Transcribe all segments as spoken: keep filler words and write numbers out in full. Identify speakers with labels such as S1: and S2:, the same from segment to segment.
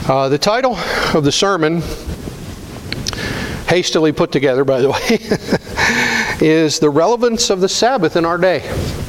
S1: Uh, the title of the sermon, hastily put together by the way, is The Relevance of the Sabbath in Our Day.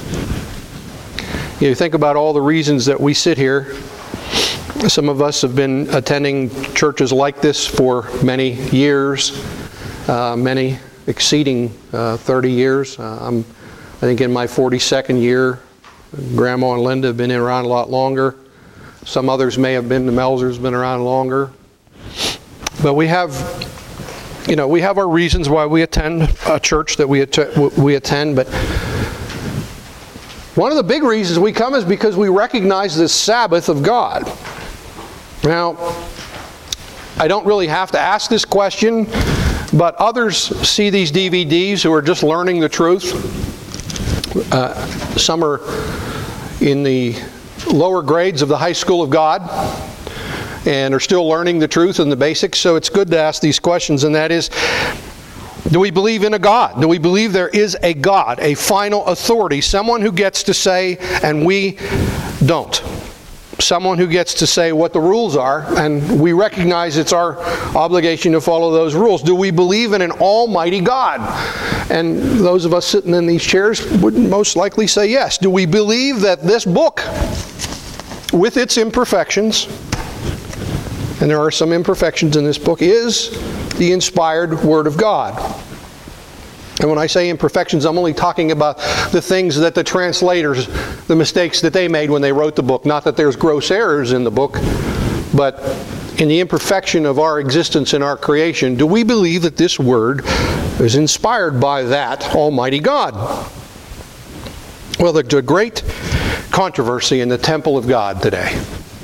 S1: You think about all the reasons that we sit here. Some of us have been attending churches like this for many years, uh, many exceeding uh, thirty years. Uh, I'm, I think, in my forty-second year. Grandma and Linda have been around a lot longer. Some others may have been, the Melzers been around longer. But we have, you know, we have our reasons why we attend a church that we, att- we attend. But one of the big reasons we come is because we recognize this Sabbath of God. Now, I don't really have to ask this question, but others see these D V Ds who are just learning the truth. Uh, some are in the lower grades of the high school of God and are still learning the truth and the basics, so it's good to ask these questions, and that is, do we believe in a God? Do we believe there is a God, a final authority, someone who gets to say, and we don't? Someone who gets to say what the rules are, and we recognize it's our obligation to follow those rules. Do we believe in an almighty God? And those of us sitting in these chairs would most likely say yes. Do we believe that this book, with its imperfections, and there are some imperfections in this book, is the inspired Word of God? And when I say imperfections, I'm only talking about the things that the translators, the mistakes that they made when they wrote the book. Not that there's gross errors in the book, but in the imperfection of our existence and our creation, do we believe that this Word is inspired by that Almighty God? Well, there's a great controversy in the temple of God today.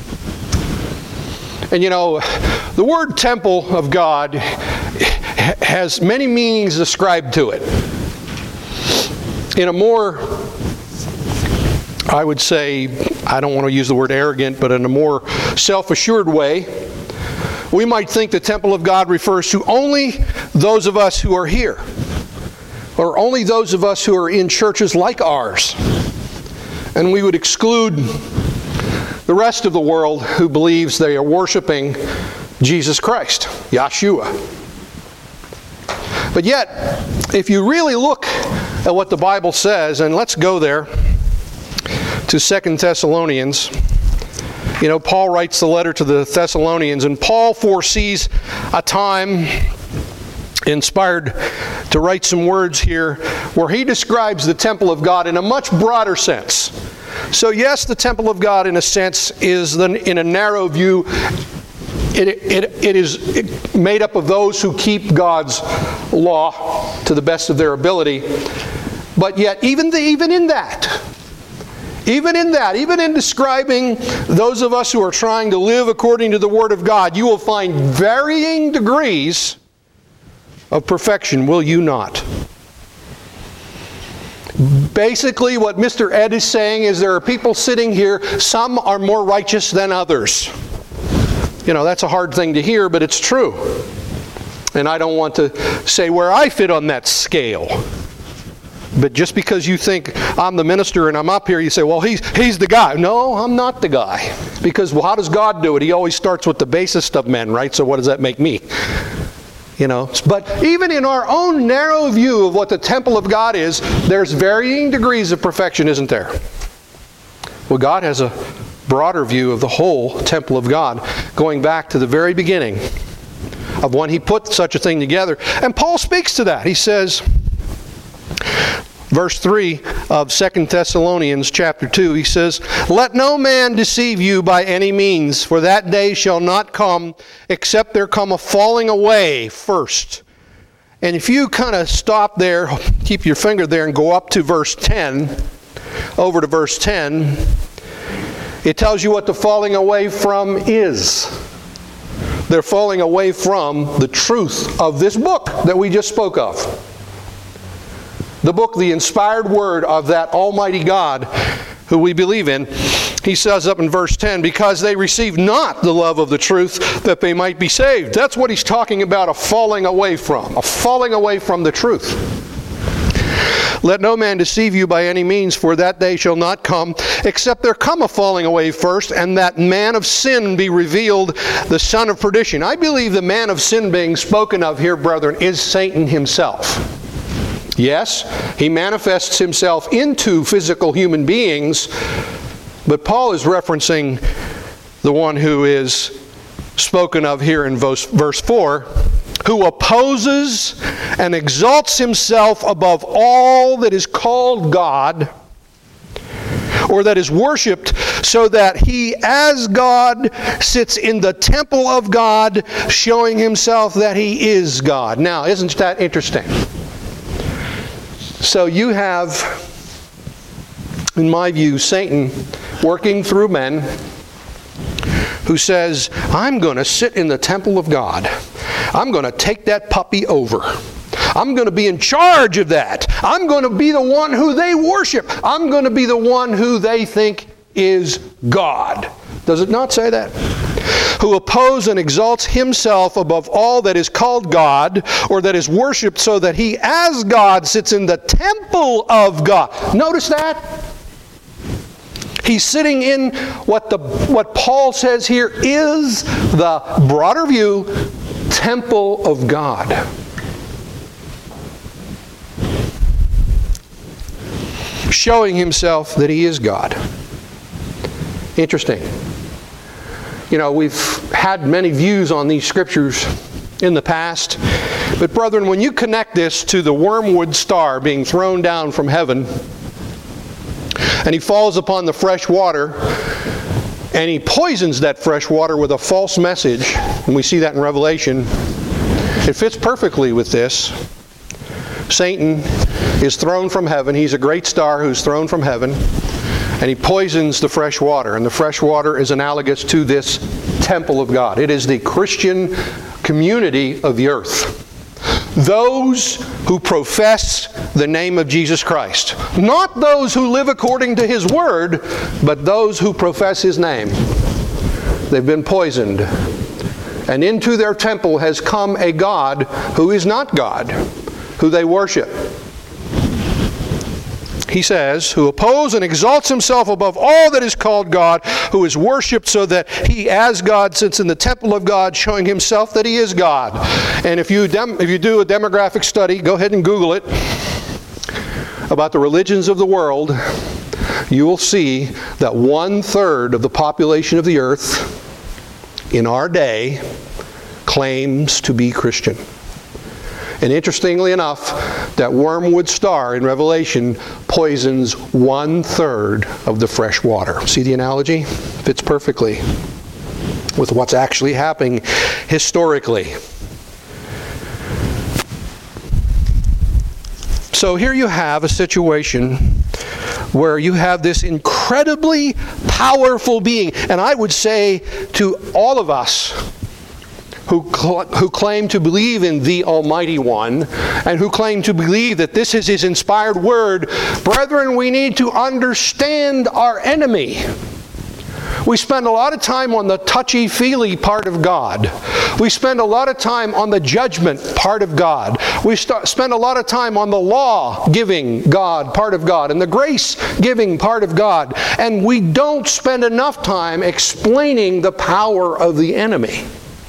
S1: And you know, the word temple of God has many meanings ascribed to it. In a more, I would say, I don't want to use the word arrogant, but in a more self-assured way, we might think the temple of God refers to only those of us who are here, or only those of us who are in churches like ours. And we would exclude the rest of the world who believes they are worshiping Jesus Christ, Yeshua. But yet, if you really look at what the Bible says, and let's go there to Second Thessalonians. You know, Paul writes the letter to the Thessalonians, and Paul foresees a time, inspired to write some words here, where he describes the temple of God in a much broader sense. So yes, the temple of God, in a sense, is the, in a narrow view, it, it, it is made up of those who keep God's law to the best of their ability. But yet, even, the, even in that, even in that, even in describing those of us who are trying to live according to the Word of God, you will find varying degrees of perfection, will you not? Basically, what Mister Ed is saying is there are people sitting here, some are more righteous than others. You know, that's a hard thing to hear, but it's true. And I don't want to say where I fit on that scale. But just because you think I'm the minister and I'm up here, you say, well, he's, he's the guy. No, I'm not the guy. Because, well, how does God do it? He always starts with the basest of men, right? So what does that make me? You know, but even in our own narrow view of what the temple of God is, there's varying degrees of perfection, isn't there? Well, God has a broader view of the whole temple of God, going back to the very beginning of when He put such a thing together. And Paul speaks to that. He says, verse three of Second Thessalonians chapter two, he says, "Let no man deceive you by any means, for that day shall not come, except there come a falling away first." And if you kind of stop there, keep your finger there and go up to verse ten, over to verse ten, it tells you what the falling away from is. They're falling away from the truth of this book that we just spoke of. The book, the inspired word of that Almighty God who we believe in. He says up in verse ten, because they received not the love of the truth that they might be saved. That's what he's talking about, a falling away from. A falling away from the truth. Let no man deceive you by any means, for that day shall not come, except there come a falling away first, and that man of sin be revealed, the son of perdition. I believe the man of sin being spoken of here, brethren, is Satan himself. Yes, he manifests himself into physical human beings, but Paul is referencing the one who is spoken of here in verse four, who opposes and exalts himself above all that is called God, or that is worshipped, so that he as God sits in the temple of God, showing himself that he is God. Now, isn't that interesting? So you have, in my view, Satan working through men who says, I'm going to sit in the temple of God. I'm going to take that puppy over. I'm going to be in charge of that. I'm going to be the one who they worship. I'm going to be the one who they think is God. Does it not say that? Who opposes and exalts himself above all that is called God, or that is worshipped, so that he as God sits in the temple of God. Notice that? He's sitting in what the what Paul says here is the broader view, temple of God. Showing himself that he is God. Interesting. You know, we've had many views on these scriptures in the past, but brethren, when you connect this to the wormwood star being thrown down from heaven, and he falls upon the fresh water, and he poisons that fresh water with a false message, and we see that in Revelation. It fits perfectly with this. Satan is thrown from heaven. He's a great star who's thrown from heaven, and he poisons the fresh water, and the fresh water is analogous to this temple of God. It is the Christian community of the earth. Those who profess the name of Jesus Christ. Not those who live according to His Word, but those who profess His name. They've been poisoned. And into their temple has come a God who is not God, who they worship. He says, who opposes and exalts himself above all that is called God, who is worshipped, so that he as God sits in the temple of God, showing himself that he is God. And if you dem- if you do a demographic study, go ahead and Google it, about the religions of the world, you will see that one-third of the population of the earth in our day claims to be Christian. And interestingly enough, that wormwood star in Revelation poisons one-third of the fresh water. See the analogy? Fits perfectly with what's actually happening historically. So here you have a situation where you have this incredibly powerful being. And I would say to all of us who, cl- who claim to believe in the Almighty One, and who claim to believe that this is His inspired Word, brethren, we need to understand our enemy. We spend a lot of time on the touchy-feely part of God. We spend a lot of time on the judgment part of God. We st- spend a lot of time on the law-giving God part of God and the grace-giving part of God. And we don't spend enough time explaining the power of the enemy.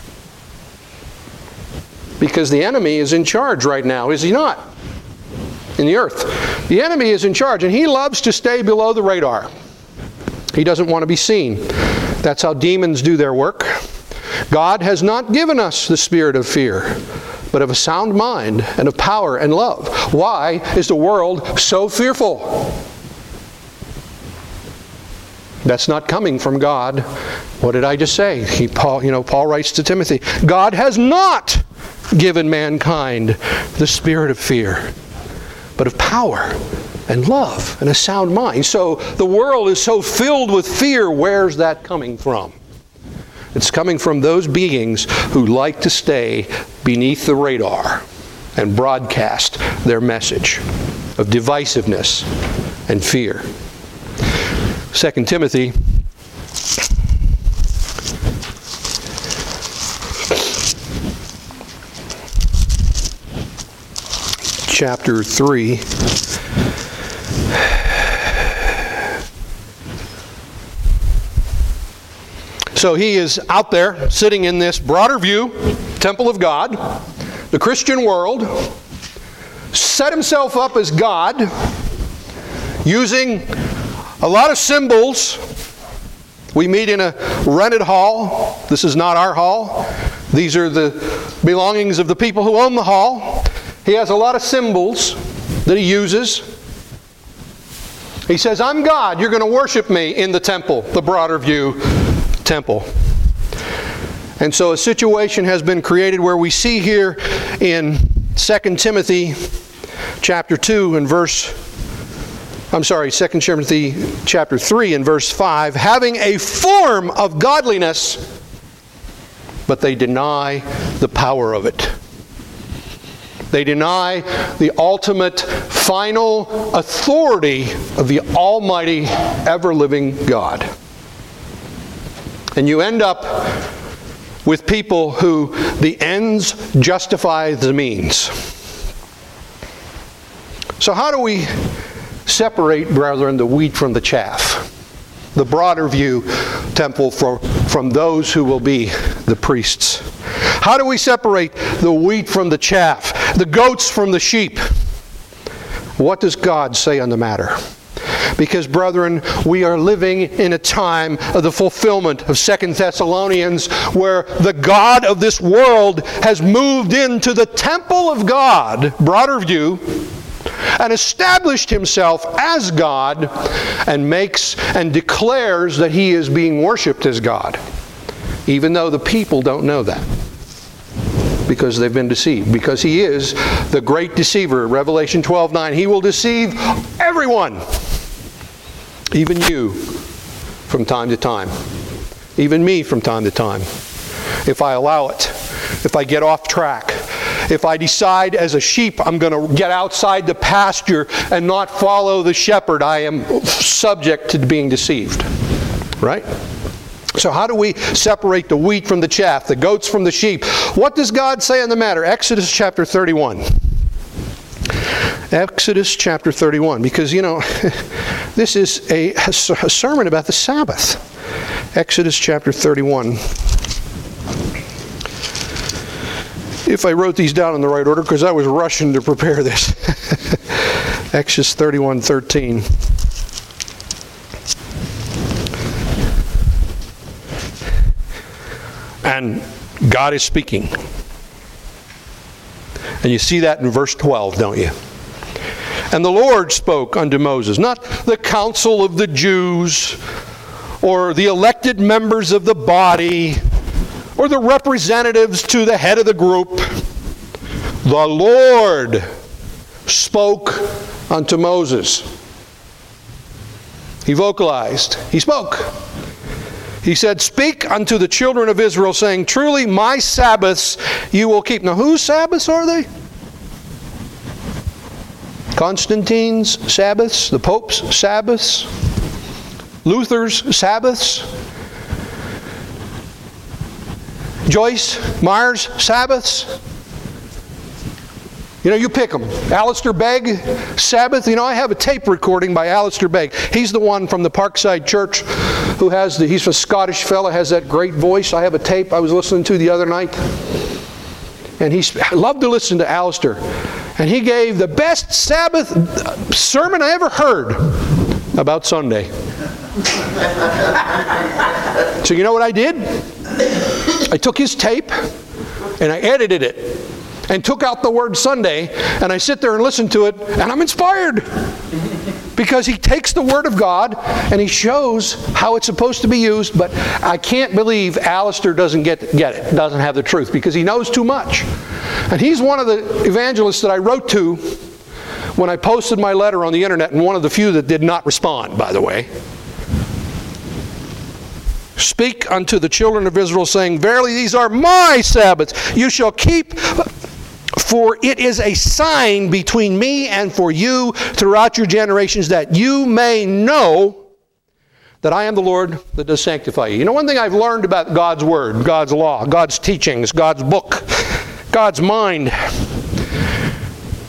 S1: Because the enemy is in charge right now, is he not? In the earth. The enemy is in charge, and he loves to stay below the radar. He doesn't want to be seen. That's how demons do their work. God has not given us the spirit of fear, but of a sound mind and of power and love. Why is the world so fearful? That's not coming from God. What did I just say? He, Paul, you know, Paul writes to Timothy, God has not given mankind the spirit of fear, but of power and love and a sound mind. So the world is so filled with fear. Where's that coming from? It's coming from those beings who like to stay beneath the radar and broadcast their message of divisiveness and fear. Second Timothy chapter three. So he is out there sitting in this broader view, temple of God, the Christian world, set himself up as God, using a lot of symbols. We meet in a rented hall. This is not our hall. These are the belongings of the people who own the hall. He has a lot of symbols that he uses. He says, I'm God. You're going to worship me in the temple, the broader view temple. And so a situation has been created where we see here in Second Timothy chapter two and verse, I'm sorry, Second Timothy chapter three and verse five, having a form of godliness, but they deny the power of it. They deny the ultimate, final authority of the almighty, ever-living God. And you end up with people who the ends justify the means. So how do we separate, brethren, the wheat from the chaff? The broader view temple for, from those who will be the priests. How do we separate the wheat from the chaff, the goats from the sheep? What does God say on the matter? Because, brethren, we are living in a time of the fulfillment of Second Thessalonians, where the God of this world has moved into the temple of God, broader view, and established himself as God, and makes and declares that he is being worshipped as God, even though the people don't know that, because they've been deceived. Because he is the great deceiver. Revelation twelve nine, he will deceive everyone, even you from time to time, even me from time to time, if I allow it, if I get off track. If I decide as a sheep I'm going to get outside the pasture and not follow the shepherd, I am subject to being deceived. Right? So how do we separate the wheat from the chaff, the goats from the sheep? What does God say on the matter? Exodus chapter thirty-one. Exodus chapter thirty-one. Because, you know, this is a, a sermon about the Sabbath. Exodus chapter thirty-one. If I wrote these down in the right order, because I was rushing to prepare this. Exodus thirty-one thirteen. And God is speaking. And you see that in verse twelve, don't you? And the Lord spoke unto Moses, not the council of the Jews, or the elected members of the body, or the representatives to the head of the group. The Lord spoke unto Moses. He vocalized. He spoke. He said, speak unto the children of Israel, saying, truly my Sabbaths you will keep. Now, whose Sabbaths are they? Constantine's Sabbaths, the Pope's Sabbaths, Luther's Sabbaths, Joyce Meyer's Sabbaths. You know, you pick them. Alistair Begg, Sabbath. You know, I have a tape recording by Alistair Begg. He's the one from the Parkside Church who has the, he's a Scottish fella, has that great voice. I have a tape I was listening to the other night. And he's, I love to listen to Alistair. And he gave the best Sabbath sermon I ever heard about Sunday. So you know what I did? I took his tape and I edited it and took out the word Sunday, and I sit there and listen to it, and I'm inspired. Because he takes the Word of God and he shows how it's supposed to be used, but I can't believe Alistair doesn't get, get it, doesn't have the truth, because he knows too much. And he's one of the evangelists that I wrote to when I posted my letter on the internet, and one of the few that did not respond, by the way. Speak unto the children of Israel, saying, verily these are my Sabbaths. You shall keep, for it is a sign between me and for you throughout your generations, that you may know that I am the Lord that does sanctify you. You know, one thing I've learned about God's Word, God's law, God's teachings, God's book, God's mind,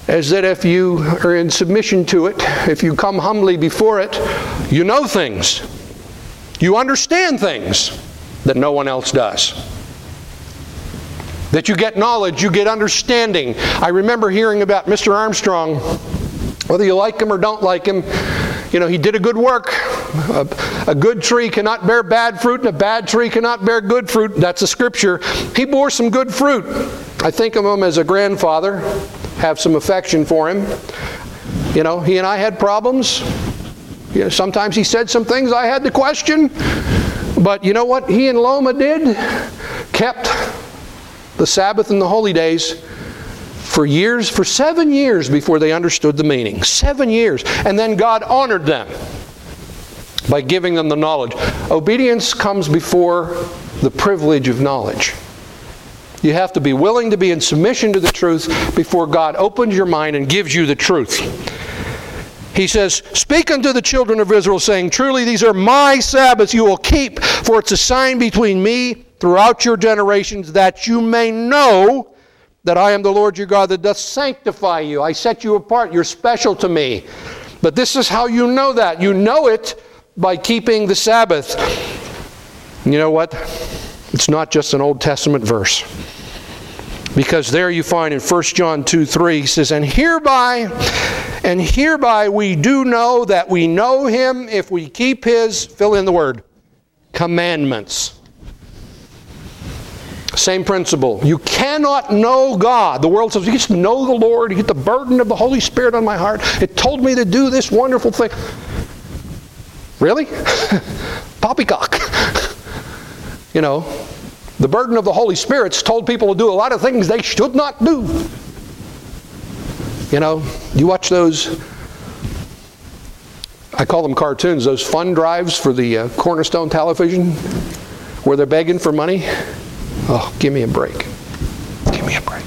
S1: is that if you are in submission to it, if you come humbly before it, you know things. You understand things that no one else does. That you get knowledge, you get understanding. I remember hearing about Mister Armstrong, whether you like him or don't like him, you know, he did a good work. A, a good tree cannot bear bad fruit, and a bad tree cannot bear good fruit. That's a scripture. He bore some good fruit. I think of him as a grandfather, have some affection for him. You know, he and I had problems. You know, sometimes he said some things I had to question. But you know what he and Loma did? Kept the Sabbath and the holy days for years, for seven years before they understood the meaning. Seven years. And then God honored them by giving them the knowledge. Obedience comes before the privilege of knowledge. You have to be willing to be in submission to the truth before God opens your mind and gives you the truth. He says, "Speak unto the children of Israel, saying, Truly these are my Sabbaths you will keep, for it's a sign between me throughout your generations, that you may know that I am the Lord your God that doth sanctify you." I set you apart. You're special to me. But this is how you know that. You know it by keeping the Sabbath. You know what? It's not just an Old Testament verse. Because there you find in First John two three, he says, And hereby, and hereby we do know that we know him if we keep his, fill in the word, commandments. Same principle. You cannot know God. The world says, you just know the Lord. You get the burden of the Holy Spirit on my heart. It told me to do this wonderful thing. Really? Poppycock. You know, the burden of the Holy Spirit's told people to do a lot of things they should not do. You know, you watch those, I call them cartoons, those fund drives for the uh, Cornerstone Television, where they're begging for money. Oh, give me a break. Give me a break.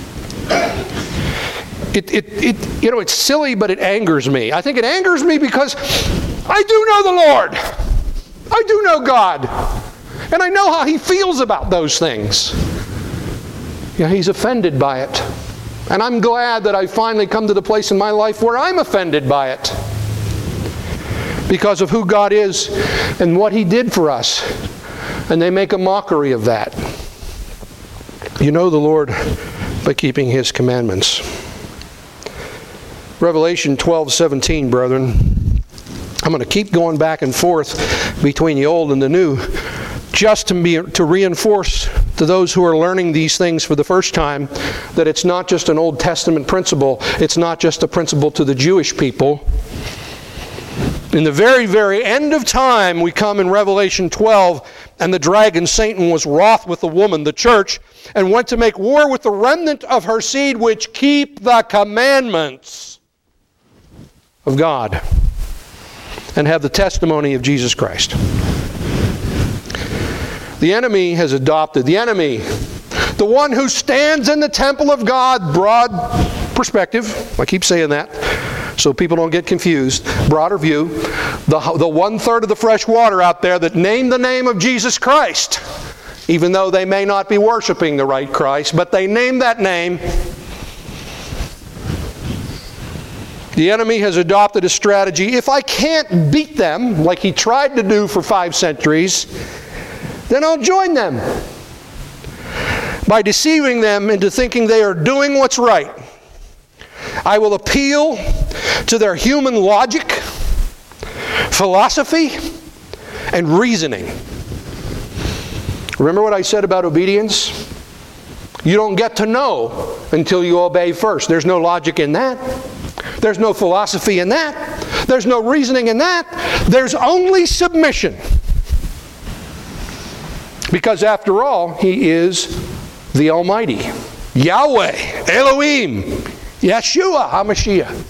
S1: It, it, it, you know, it's silly, but it angers me. I think it angers me because I do know the Lord. I do know God. And I know how he feels about those things. Yeah, he's offended by it. And I'm glad that I finally come to the place in my life where I'm offended by it. Because of who God is and what he did for us. And they make a mockery of that. You know the Lord by keeping his commandments. Revelation twelve seventeen, brethren. I'm going to keep going back and forth between the old and the new, just to, be, to reinforce to those who are learning these things for the first time that it's not just an Old Testament principle. It's not just a principle to the Jewish people. In the very, very end of time, we come in Revelation twelve, and the dragon, Satan, was wroth with the woman, the church, and went to make war with the remnant of her seed, which keep the commandments of God and have the testimony of Jesus Christ. The enemy has adopted, the enemy, the one who stands in the temple of God, broad perspective, I keep saying that, so people don't get confused, broader view, the, the one-third of the fresh water out there that name the name of Jesus Christ, even though they may not be worshiping the right Christ, but they name that name. The enemy has adopted a strategy. If I can't beat them, like he tried to do for five centuries, then I'll join them by deceiving them into thinking they are doing what's right. I will appeal to their human logic, philosophy, and reasoning. Remember what I said about obedience? You don't get to know until you obey first. There's no logic in that. There's no philosophy in that. There's no reasoning in that. There's only submission. Because after all, he is the Almighty. Yahweh, Elohim, Yeshua HaMashiach.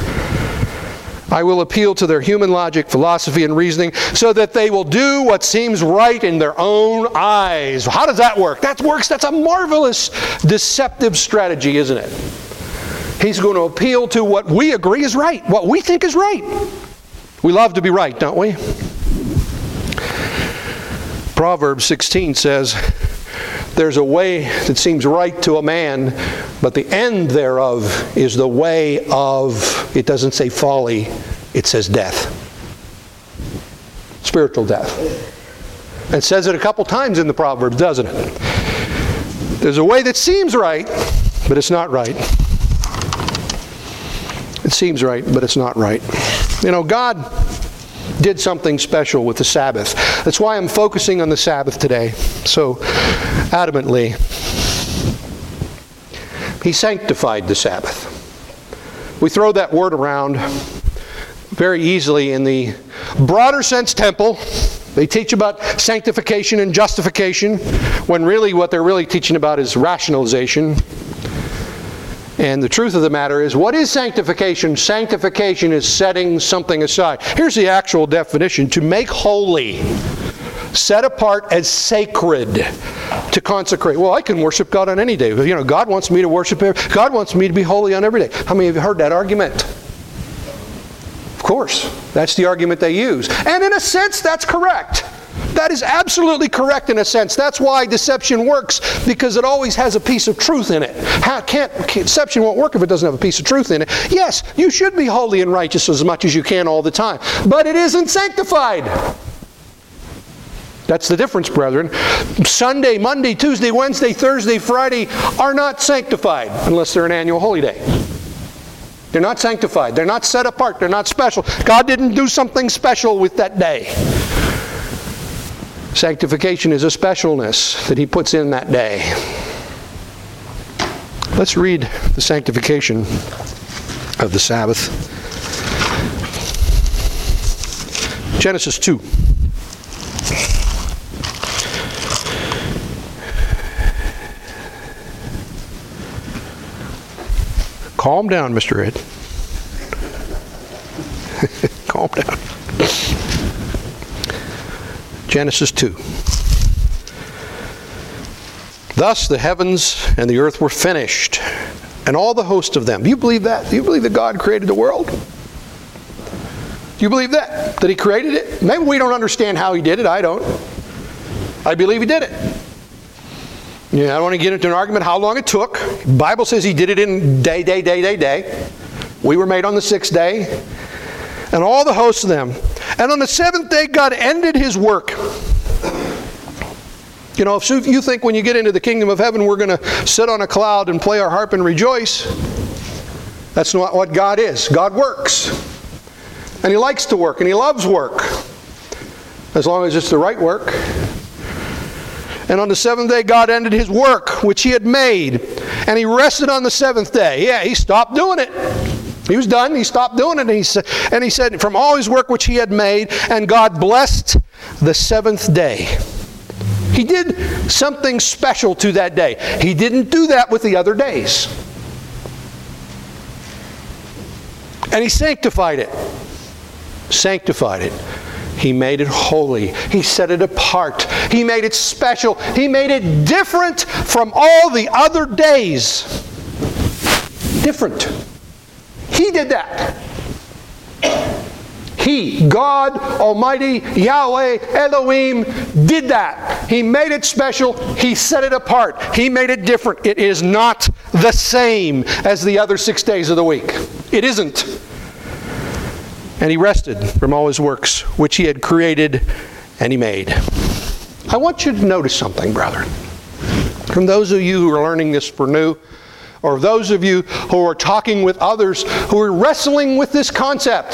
S1: I will appeal to their human logic, philosophy, and reasoning so that they will do what seems right in their own eyes. How does that work? That works. That's a marvelous deceptive strategy, isn't it? He's going to appeal to what we agree is right, what we think is right. We love to be right, don't we? Proverbs sixteen says, there's a way that seems right to a man, But the end thereof is the way of, it doesn't say folly, it says death. Spiritual death. It says it a couple times in the Proverbs, doesn't it? There's a way that seems right, but it's not right. It seems right, but it's not right. You know, God did something special with the Sabbath. That's why I'm focusing on the Sabbath today so adamantly. He sanctified the Sabbath. We throw that word around very easily in the broader sense temple. They teach about sanctification and justification, when really what they're really teaching about is rationalization. And the truth of the matter is, what is sanctification? Sanctification is setting something aside. Here's the actual definition: to make holy, set apart as sacred, to consecrate. Well, I can worship God on any day. You know, God wants me to worship Him. God wants me to be holy on every day. How many of you heard that argument? Of course, that's the argument they use. And in a sense, that's correct. That is absolutely correct in a sense. That's why deception works, because it always has a piece of truth in it. How can't, deception won't work if it doesn't have a piece of truth in it. Yes, you should be holy and righteous as much as you can all the time, but it isn't sanctified. That's the difference, brethren. Sunday, Monday, Tuesday, Wednesday, Thursday, Friday are not sanctified unless they're an annual holy day. They're not sanctified. They're not set apart. They're not special. God didn't do something special with that day. Sanctification is a specialness that He puts in that day. Let's read the sanctification of the Sabbath. Genesis two. Calm down, Mister Ed. Calm down. Genesis two. Thus the heavens and the earth were finished, and all the host of them. Do you believe that? Do you believe that God created the world? Do you believe that? That He created it? Maybe we don't understand how He did it. I don't. I believe He did it. Yeah, I don't want to get into an argument how long it took. The Bible says He did it in day, day, day, day, day. We were made on the sixth day. And all the hosts of them. And on the seventh day, God ended His work. You know, if you think when you get into the kingdom of heaven, we're going to sit on a cloud and play our harp and rejoice, that's not what God is. God works. And He likes to work, and He loves work, as long as it's the right work. And on the seventh day, God ended His work, which He had made. And He rested on the seventh day. Yeah, He stopped doing it. He was done. He stopped doing it. And he, said, and he said, from all His work which He had made, and God blessed the seventh day. He did something special to that day. He didn't do that with the other days. And He sanctified it. Sanctified it. He made it holy. He set it apart. He made it special. He made it different from all the other days. Different. He did that. He, God Almighty, Yahweh, Elohim, did that. He made it special. He set it apart. He made it different. It is not the same as the other six days of the week. It isn't. And He rested from all His works, which He had created and He made. I want you to notice something, brethren. From those of you who are learning this for new, or those of you who are talking with others who are wrestling with this concept.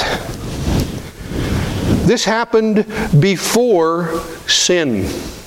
S1: This happened before sin.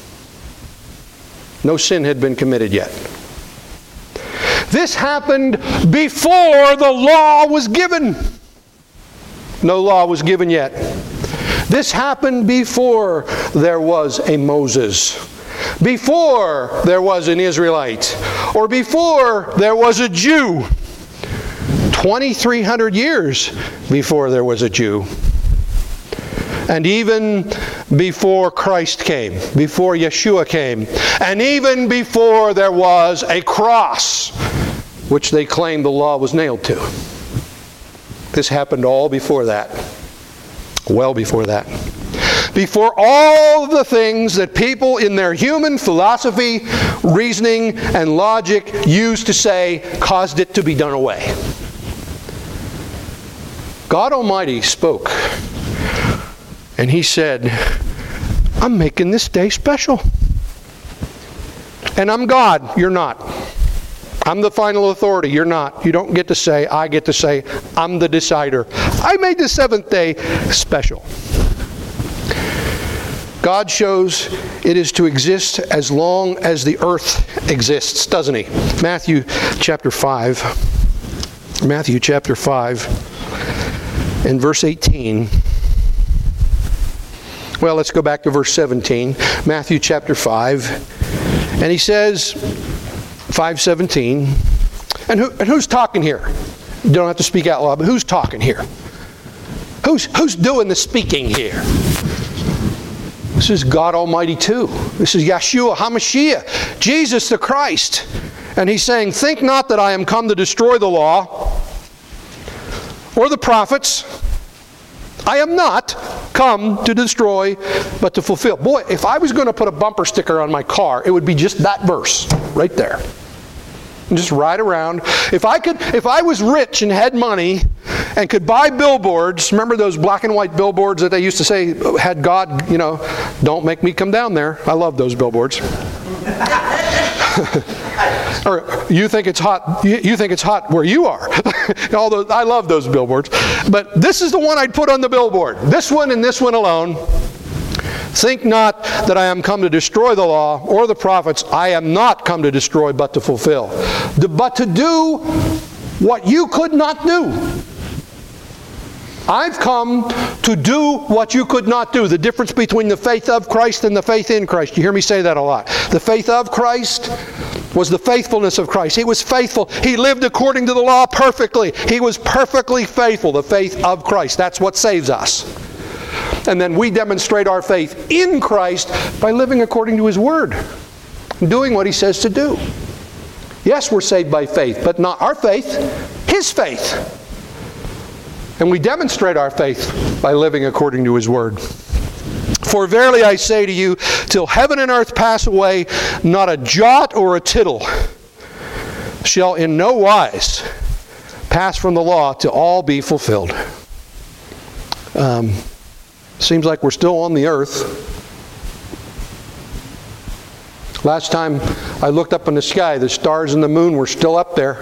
S1: No sin had been committed yet. This happened before the law was given. No law was given yet. This happened before there was a Moses. Before there was an Israelite, or before there was a Jew. twenty-three hundred years before there was a Jew. And even before Christ came, before Yeshua came, and even before there was a cross, which they claimed the law was nailed to. This happened all before that. Well before that. before all of the things that people in their human philosophy, reasoning, and logic used to say caused it to be done away. God Almighty spoke, and He said, I'm making this day special. And I'm God, you're not. I'm the final authority, you're not. You don't get to say, I get to say, I'm the decider. I made the seventh day special. God shows it is to exist as long as the earth exists, doesn't He? Matthew chapter five. Matthew chapter five and verse eighteen. Well, let's go back to verse seventeen. Matthew chapter five. And He says, five seventeen, and, who, and who's talking here? You don't have to speak out loud, but who's talking here? Who's, who's doing the speaking here? This is God Almighty too. This is Yeshua HaMashiach, Jesus the Christ. And He's saying, think not that I am come to destroy the law or the prophets. I am not come to destroy, but to fulfill. Boy, if I was going to put a bumper sticker on my car, it would be just that verse right there. And just ride around. If I could, if I was rich and had money and could buy billboards, remember those black and white billboards that they used to say had God, you know, don't make me come down there. I love those billboards. Or you think it's hot, you, you think it's hot where you are. Although I love those billboards. But this is the one I'd put on the billboard. This one and this one alone. Think not that I am come to destroy the law or the prophets. I am not come to destroy, but to fulfill. But to do what you could not do. I've come to do what you could not do. The difference between the faith of Christ and the faith in Christ. You hear me say that a lot. The faith of Christ was the faithfulness of Christ. He was faithful. He lived according to the law perfectly. He was perfectly faithful. The faith of Christ. That's what saves us. And then we demonstrate our faith in Christ by living according to His Word. Doing what He says to do. Yes, we're saved by faith, but not our faith. His faith. And we demonstrate our faith by living according to His Word. For verily I say to you, till heaven and earth pass away, not a jot or a tittle shall in no wise pass from the law till all be fulfilled. Um, seems like we're still on the earth. Last time I looked up in the sky, the stars and the moon were still up there.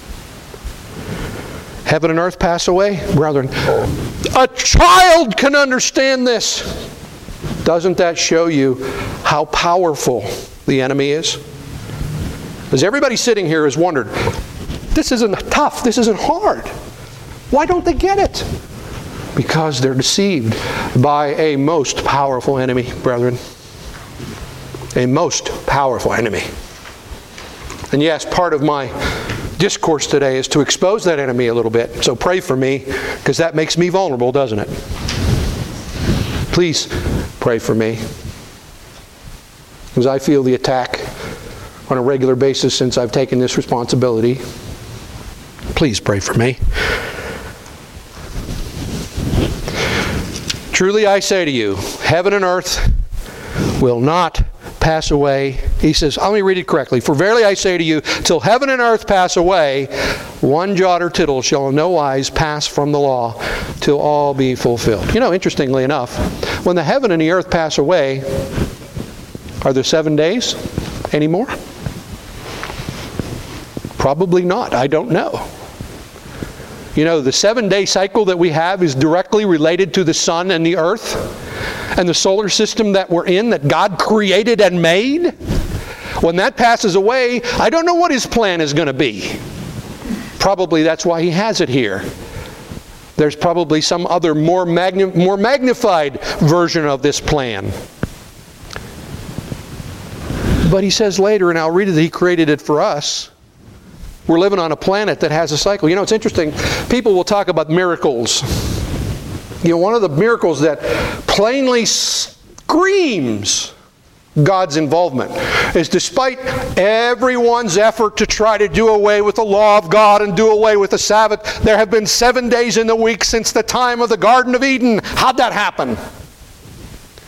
S1: Heaven and earth pass away, brethren. A child can understand this. Doesn't that show you how powerful the enemy is? As everybody sitting here has wondered, this isn't tough, this isn't hard. Why don't they get it? Because they're deceived by a most powerful enemy, brethren. A most powerful enemy. And yes, part of my discourse today is to expose that enemy a little bit. So pray for me, because that makes me vulnerable, doesn't it? Please pray for me. Because I feel the attack on a regular basis since I've taken this responsibility. Please pray for me. Truly I say to you, heaven and earth will not pass away. He says, let me read it correctly. For verily I say to you, till heaven and earth pass away, one jot or tittle shall in no wise pass from the law, till all be fulfilled. You know, interestingly enough, when the heaven and the earth pass away, are there seven days anymore? Probably not. I don't know. You know, the seven-day cycle that we have is directly related to the sun and the earth and the solar system that we're in, that God created and made. When that passes away, I don't know what His plan is going to be. Probably that's why He has it here. There's probably some other more, magni- more magnified version of this plan. But He says later, and I'll read it, that He created it for us. We're living on a planet that has a cycle. You know, it's interesting. People will talk about miracles. You know, one of the miracles that plainly screams God's involvement is, despite everyone's effort to try to do away with the law of God and do away with the Sabbath, there have been seven days in the week since the time of the Garden of Eden. How'd that happen?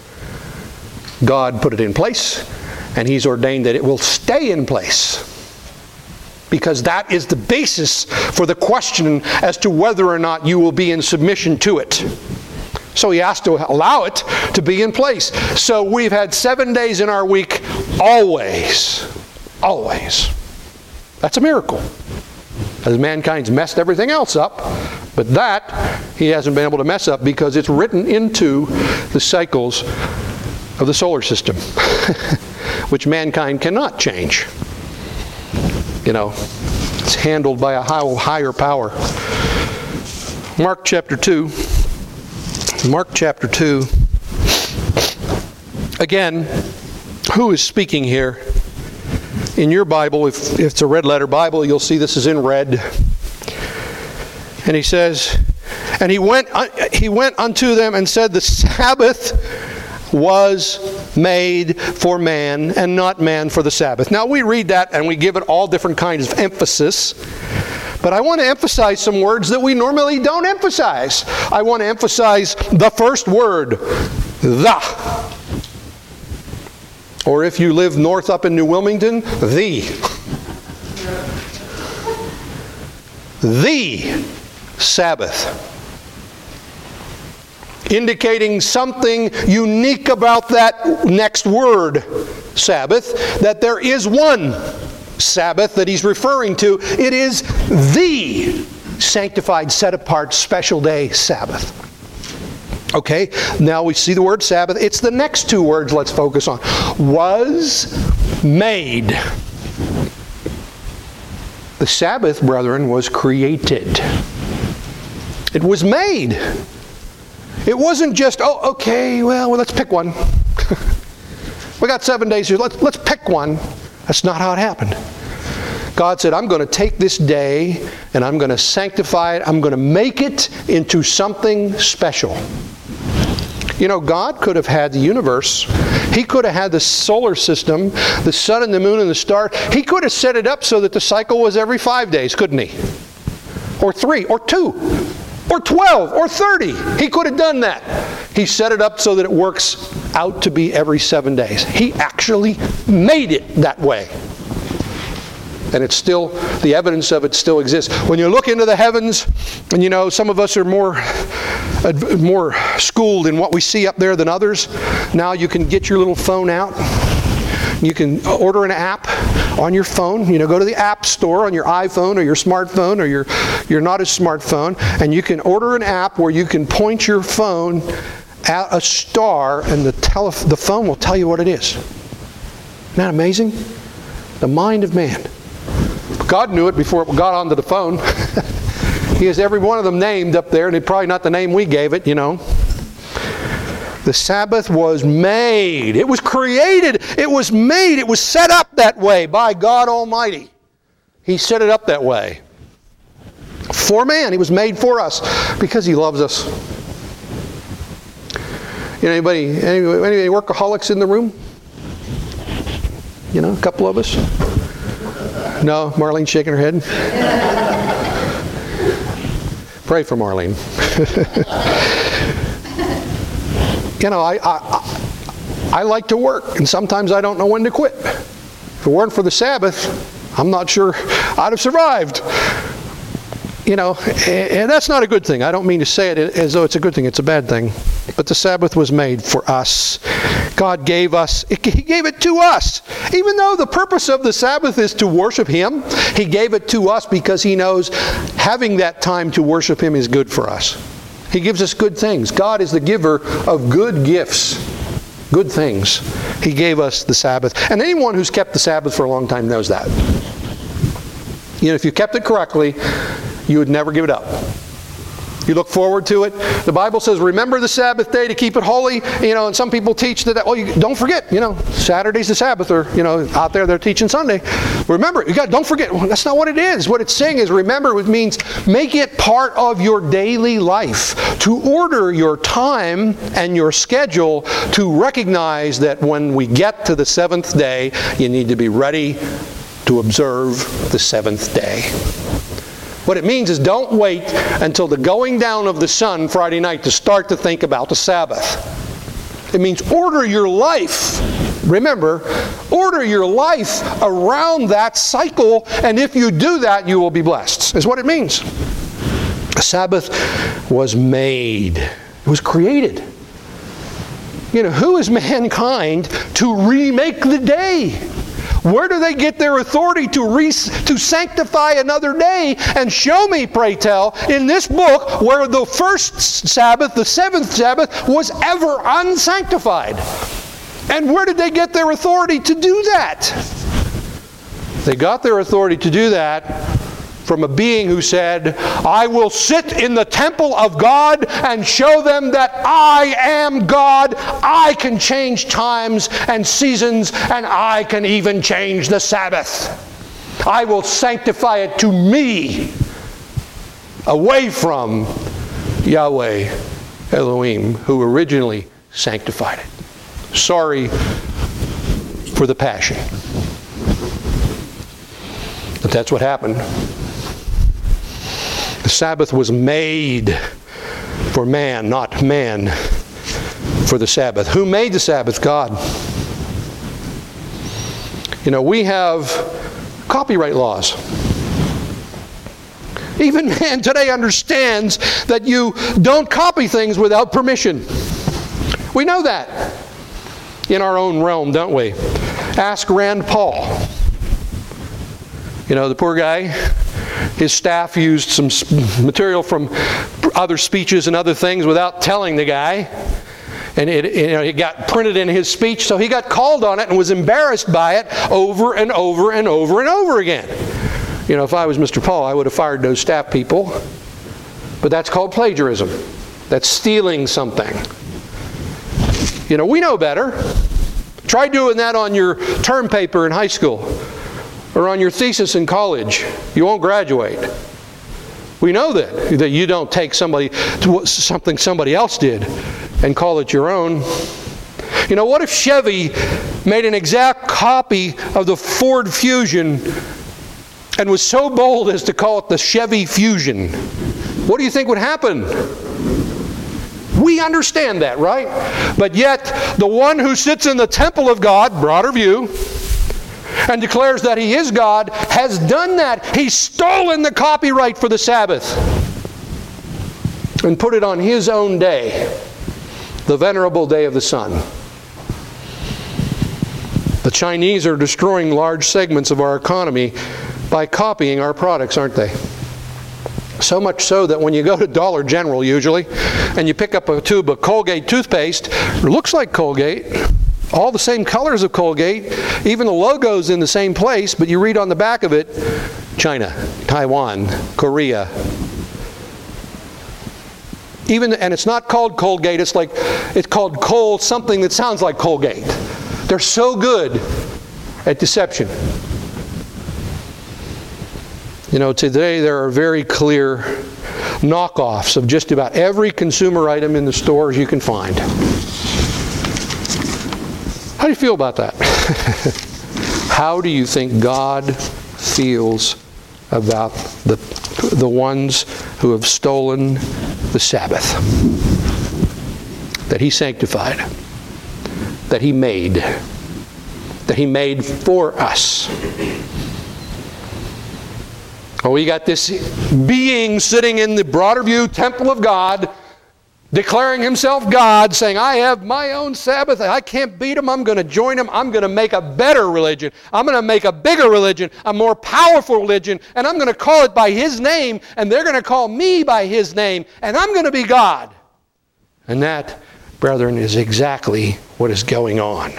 S1: God put it in place, and He's ordained that it will stay in place. Because that is the basis for the question as to whether or not you will be in submission to it. So He has to allow it to be in place. So we've had seven days in our week always. Always. That's a miracle. As mankind's messed everything else up, but that He hasn't been able to mess up because it's written into the cycles of the solar system, which mankind cannot change. You know, it's handled by a higher power. Mark chapter two. Mark chapter two. Again, who is speaking here? In your Bible, if, if it's a red letter Bible, you'll see this is in red. And he says, and he went, he went unto them and said, the Sabbath was made for man and not man for the Sabbath. Now we read that and we give it all different kinds of emphasis. But I want to emphasize some words that we normally don't emphasize. I want to emphasize the first word, the. Or if you live north up in New Wilmington, the. The Sabbath. Indicating something unique about that next word, Sabbath, that there is one Sabbath that he's referring to. It is the sanctified, set-apart, special day Sabbath. Okay, now we see the word Sabbath. It's the next two words let's focus on. Was made. The Sabbath, brethren, was created. It was made. It wasn't just, oh, okay, well, well let's pick one. We got seven days here. Let's, let's pick one. That's not how it happened. God said, I'm going to take this day and I'm going to sanctify it. I'm going to make it into something special. You know, God could have had the universe. He could have had the solar system, the sun and the moon and the stars. He could have set it up so that the cycle was every five days, couldn't He? Or three, or two. Or twelve, or thirty. He could have done that. He set it up so that it works out to be every seven days. He actually made it that way. And it's still, the evidence of it still exists. When you look into the heavens, and you know, some of us are more, more schooled in what we see up there than others. Now you can get your little phone out. You can order an app on your phone. You know, go to the app store on your iPhone or your smartphone or your, your not as smartphone, and you can order an app where you can point your phone at a star, and the tele- the phone will tell you what it is. Isn't that amazing? The mind of man. God knew it before it got onto the phone. He has every one of them named up there, and it's probably not the name we gave it, you know. The Sabbath was made. It was created. It was made. It was set up that way by God Almighty. He set it up that way. For man. It was made for us because He loves us. You know, anybody, anybody, anybody workaholics in the room? You know, a couple of us? No? Marlene's shaking her head? Pray for Marlene. You know, I, I I like to work, and sometimes I don't know when to quit. If it weren't for the Sabbath, I'm not sure I'd have survived. You know, and that's not a good thing. I don't mean to say it as though it's a good thing. It's a bad thing. But the Sabbath was made for us. God gave us, He gave it to us. Even though the purpose of the Sabbath is to worship Him, He gave it to us because He knows having that time to worship Him is good for us. He gives us good things. God is the giver of good gifts, good things. He gave us the Sabbath. And anyone who's kept the Sabbath for a long time knows that. You know, if you kept it correctly, you would never give it up. You look forward to it. The Bible says, remember the Sabbath day to keep it holy. You know, and some people teach that, oh, you don't forget, you know, Saturday's the Sabbath, or, you know, out there they're teaching Sunday. Remember, you got, don't forget. Well, that's not what it is. What it's saying is, remember, it means make it part of your daily life. To order your time and your schedule to recognize that when we get to the seventh day, you need to be ready to observe the seventh day. What it means is don't wait until the going down of the sun Friday night to start to think about the Sabbath. It means order your life. Remember, order your life around that cycle, and if you do that, you will be blessed, is what it means. The Sabbath was made. It was created. You know, who is mankind to remake the day? Where do they get their authority to, re- to sanctify another day? And show me, pray tell, in this book where the first Sabbath, the seventh Sabbath, was ever unsanctified. And where did they get their authority to do that? They got their authority to do that from a being who said, I will sit in the temple of God and show them that I am God. I can change times and seasons, and I can even change the Sabbath. I will sanctify it to me, away from Yahweh Elohim, who originally sanctified it. Sorry for the passion. But that's what happened. The Sabbath was made for man, not man for the Sabbath. Who made the Sabbath? God. You know, we have copyright laws. Even man today understands that you don't copy things without permission. We know that in our own realm, don't we? Ask Rand Paul. You know, the poor guy, his staff used some material from other speeches and other things without telling the guy. And it, you know, it got printed in his speech, so he got called on it and was embarrassed by it over and over and over and over again. You know, if I was Mister Paul, I would have fired those staff people. But that's called plagiarism. That's stealing something. You know, we know better. Try doing that on your term paper in high school or on your thesis in college. You won't graduate. We know that, that you don't take somebody to something somebody else did and call it your own. You know, what if Chevy made an exact copy of the Ford Fusion and was so bold as to call it the Chevy Fusion? What do you think would happen? We understand that, right? But yet, the one who sits in the temple of God, broader view, and declares that he is God, has done that. He's stolen the copyright for the Sabbath and put it on his own day, the venerable day of the sun. The Chinese are destroying large segments of our economy by copying our products, aren't they? So much so that when you go to Dollar General usually, and you pick up a tube of Colgate toothpaste, it looks like Colgate, all the same colors of Colgate, even the logo's in the same place, but you read on the back of it, China, Taiwan, Korea. Even, and it's not called Colgate, it's like, it's called Col something that sounds like Colgate. They're so good at deception. You know, today there are very clear knockoffs of just about every consumer item in the stores you can find. How do you feel about that? How do you think God feels about the, the ones who have stolen the Sabbath that He sanctified, that He made, that He made for us? Oh, we got this being sitting in the broader view temple of God, declaring himself God, saying, I have my own Sabbath. I can't beat him. I'm going to join him. I'm going to make a better religion. I'm going to make a bigger religion, a more powerful religion, and I'm going to call it by his name, and they're going to call me by his name, and I'm going to be God. And that, brethren, is exactly what is going on.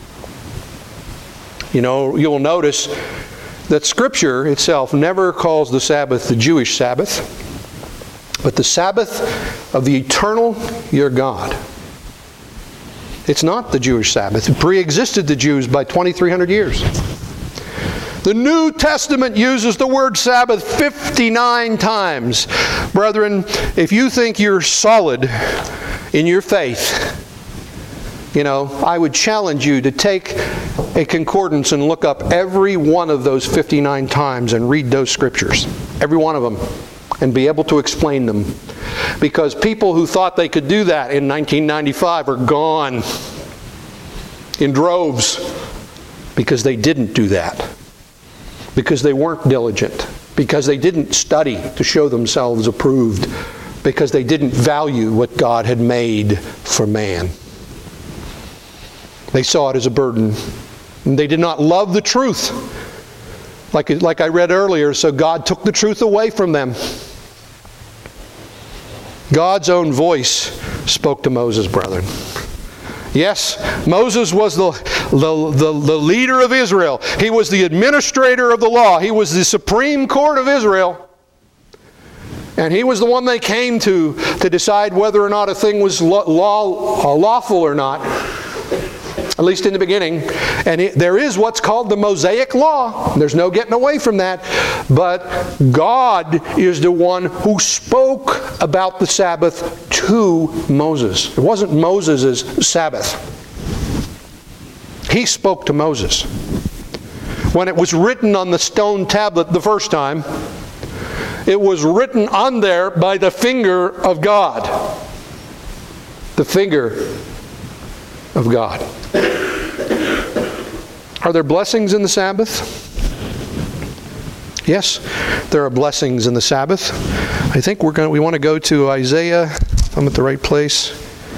S1: You know, you'll notice that Scripture itself never calls the Sabbath the Jewish Sabbath, but the Sabbath of the eternal your God. It's not the Jewish Sabbath. It pre-existed the Jews by twenty-three hundred years. The New Testament uses the word Sabbath fifty-nine times. Brethren, if you think you're solid in your faith, you know, I would challenge you to take a concordance and look up every one of those fifty-nine times and read those scriptures. Every one of them. And be able to explain them. because people who thought they could do that in nineteen ninety-five are gone in droves because they didn't do that, because they weren't diligent, because they didn't study to show themselves approved, because they didn't value what God had made for man. They saw it as a burden, and they did not love the truth. Like, like I read earlier, so God took the truth away from them. God's own voice spoke to Moses, brethren. Yes, Moses was the, the, the, the leader of Israel. He was the administrator of the law. He was the supreme court of Israel. And he was the one they came to to decide whether or not a thing was law, law, lawful or not. At least in the beginning. And it, there is what's called the Mosaic Law. There's no getting away from that. But God is the one who spoke about the Sabbath to Moses. It wasn't Moses' Sabbath. He spoke to Moses. When it was written on the stone tablet the first time, it was written on there by the finger of God. The finger of God. Are there blessings in the Sabbath? Yes, there are blessings in the Sabbath. I think we're going. We want to go to Isaiah. If I'm at the right place.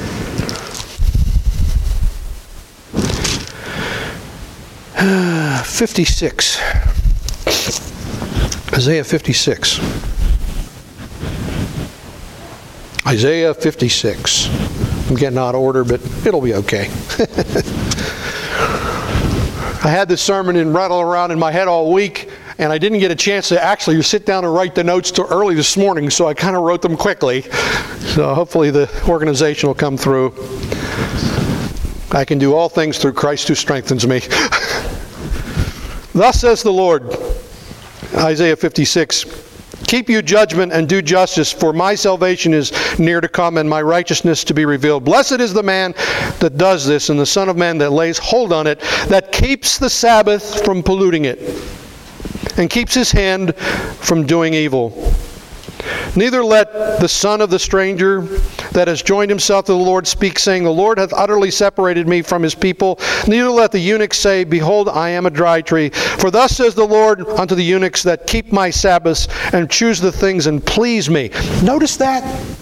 S1: fifty-six. Isaiah fifty-six. Isaiah fifty-six. I'm getting out of order, but it'll be okay. I had this sermon and rattle around in my head all week, and I didn't get a chance to actually sit down and write the notes till early this morning, so I kind of wrote them quickly. So hopefully the organization will come through. I can do all things through Christ who strengthens me. Thus says the Lord, Isaiah fifty-six, keep you judgment and do justice, for my salvation is near to come and my righteousness to be revealed. Blessed is the man that does this, and the Son of Man that lays hold on it, that keeps the Sabbath from polluting it, and keeps his hand from doing evil. Neither let the son of the stranger that has joined himself to the Lord speak, saying, the Lord hath utterly separated me from his people. Neither let the eunuch say, behold, I am a dry tree. For thus says the Lord unto the eunuchs that keep my Sabbaths and choose the things and please me. Notice that?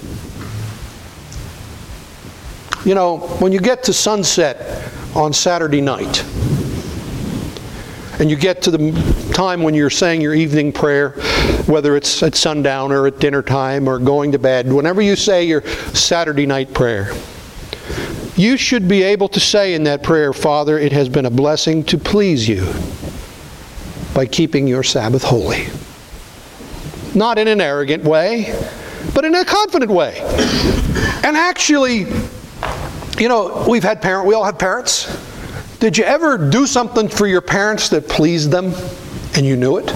S1: You know, when you get to sunset on Saturday night, and you get to the time when you're saying your evening prayer, whether it's at sundown or at dinner time or going to bed, whenever you say your Saturday night prayer, you should be able to say in that prayer, Father, it has been a blessing to please you by keeping your Sabbath holy. Not in an arrogant way, but in a confident way. And actually, you know, we've had parents, we all have parents. Did you ever do something for your parents that pleased them and you knew it?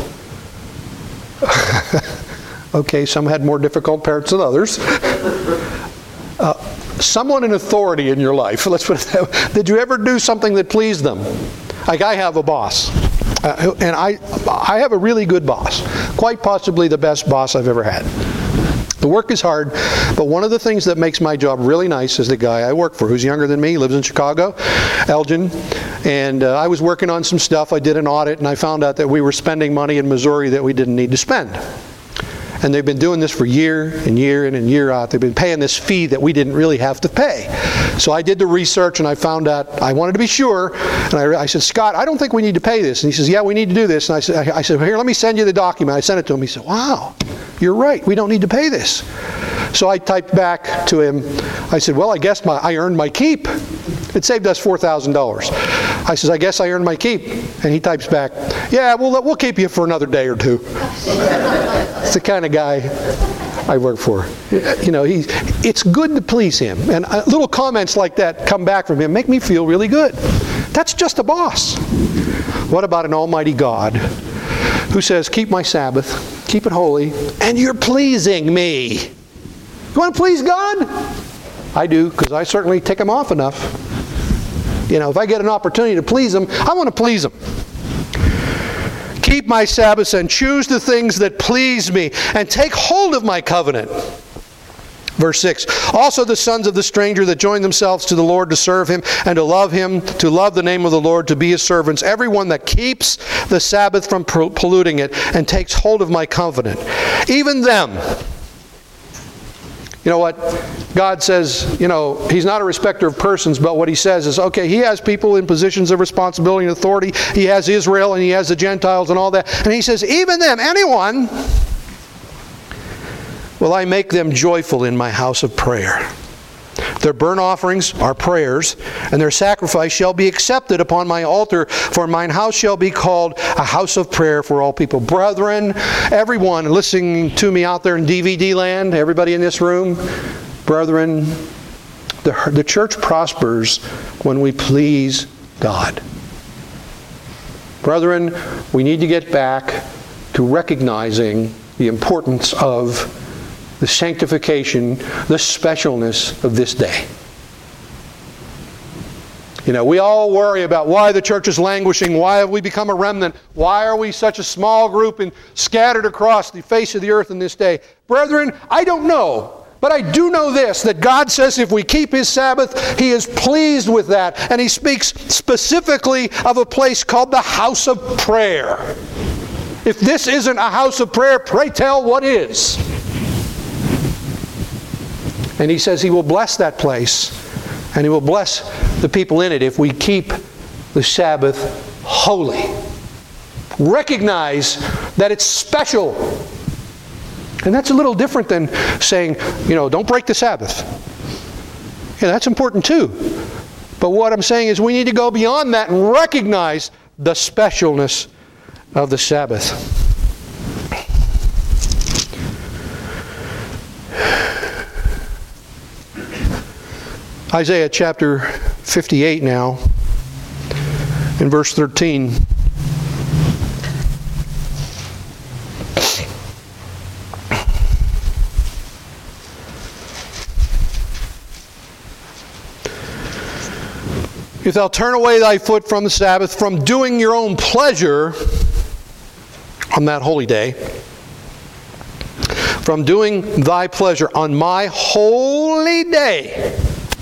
S1: Okay, some had more difficult parents than others. Uh, someone in authority in your life, let's put it that way. Did you ever do something that pleased them? Like I have a boss. Uh, and I, I have a really good boss. Quite possibly the best boss I've ever had. The work is hard, but one of the things that makes my job really nice is the guy I work for, who's younger than me, lives in Chicago, Elgin, and uh, I was working on some stuff. I did an audit, and I found out that we were spending money in Missouri that we didn't need to spend. And they've been doing this for year and year in and year out. They've been paying this fee that we didn't really have to pay. So I did the research and I found out, I wanted to be sure, and I, I said, Scott, I don't think we need to pay this. And he says, yeah, we need to do this. And I said, I said, here, let me send you the document. I sent it to him. He said, wow, you're right. We don't need to pay this. So I typed back to him. I said, well, I guess my, I earned my keep. It saved us four thousand dollars. I says, I guess I earned my keep. And he types back, yeah, we'll, we'll keep you for another day or two. It's the kind of guy I work for. You know, he, it's good to please him. And uh, little comments like that come back from him make me feel really good. That's just a boss. What about an almighty God who says, keep my Sabbath, keep it holy, and you're pleasing me? You want to please God? I do, because I certainly tick him off enough. You know, if I get an opportunity to please him, I want to please him. Keep my Sabbaths and choose the things that please me, and take hold of my covenant. Verse six, also the sons of the stranger that join themselves to the Lord to serve him and to love him, to love the name of the Lord, to be his servants, everyone that keeps the Sabbath from polluting it and takes hold of my covenant. Even them. You know what? God says, you know, he's not a respecter of persons, but what he says is, okay, he has people in positions of responsibility and authority. He has Israel and he has the Gentiles and all that. And he says, even them, anyone, will I make them joyful in my house of prayer. Their burnt offerings are prayers, and their sacrifice shall be accepted upon my altar, for mine house shall be called a house of prayer for all people. Brethren, everyone listening to me out there in D V D land, everybody in this room, brethren, the, the church prospers when we please God. Brethren, we need to get back to recognizing the importance of the sanctification, the specialness of this day. You know, we all worry about why the church is languishing, why have we become a remnant, why are we such a small group and scattered across the face of the earth in this day. Brethren, I don't know, but I do know this, that God says if we keep his Sabbath, he is pleased with that. And he speaks specifically of a place called the house of prayer. If this isn't a house of prayer, pray tell what is. And he says he will bless that place, and he will bless the people in it if we keep the Sabbath holy. Recognize that it's special. And that's a little different than saying, you know, don't break the Sabbath. Yeah, that's important too. But what I'm saying is we need to go beyond that and recognize the specialness of the Sabbath. Isaiah chapter fifty-eight now, in verse thirteen. If thou turn away thy foot from the Sabbath, from doing your own pleasure on that holy day, from doing thy pleasure on my holy day,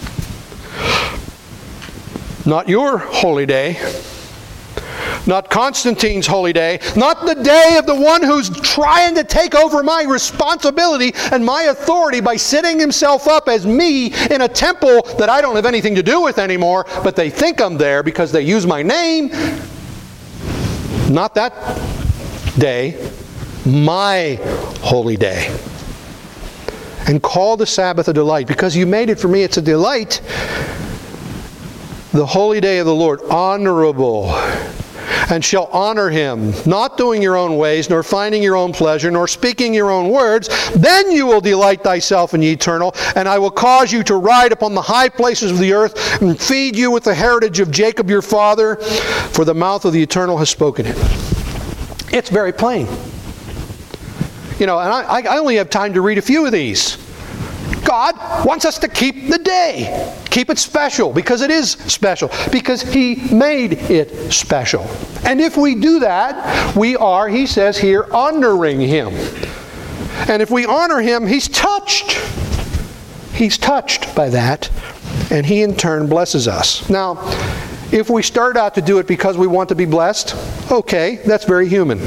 S1: not your holy day, not Constantine's holy day, not the day of the one who's trying to take over my responsibility and my authority by setting himself up as me in a temple that I don't have anything to do with anymore, but they think I'm there because they use my name. Not that day, my holy day. And call the Sabbath a delight, because you made it for me, it's a delight. The holy day of the Lord, honorable, and shall honor him, not doing your own ways, nor finding your own pleasure, nor speaking your own words. Then you will delight thyself in the eternal, and I will cause you to ride upon the high places of the earth, and feed you with the heritage of Jacob your father, for the mouth of the Eternal has spoken it. It's very plain. You know, and I, I only have time to read a few of these. God wants us to keep the day. Keep it special, because it is special. Because he made it special. And if we do that, we are, he says here, honoring him. And if we honor him, he's touched. He's touched by that. And he in turn blesses us. Now, if we start out to do it because we want to be blessed, okay, that's very human.